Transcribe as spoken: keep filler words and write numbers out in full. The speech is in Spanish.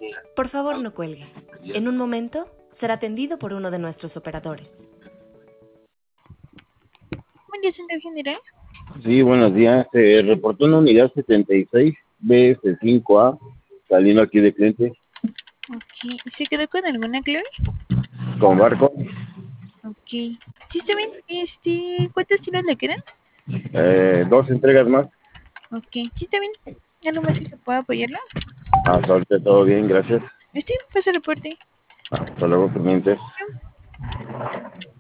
Por favor, no cuelgue. En un momento será atendido por uno de nuestros operadores. Buen día, señor general. Sí, buenos días. Se reportó una unidad setenta y seis B S cinco A saliendo aquí de cliente Ok. ¿Se quedó con alguna clave? con barco. Ok. Sí, está bien. Este, ¿cuántos tiros le quedan? Eh, dos entregas más. Ok. Sí, está bien. ¿Algo más que pueda apoyarlo? Hasta ahorita todo bien, gracias. Este, pasa el reporte. Hasta luego, pendientes. Sí.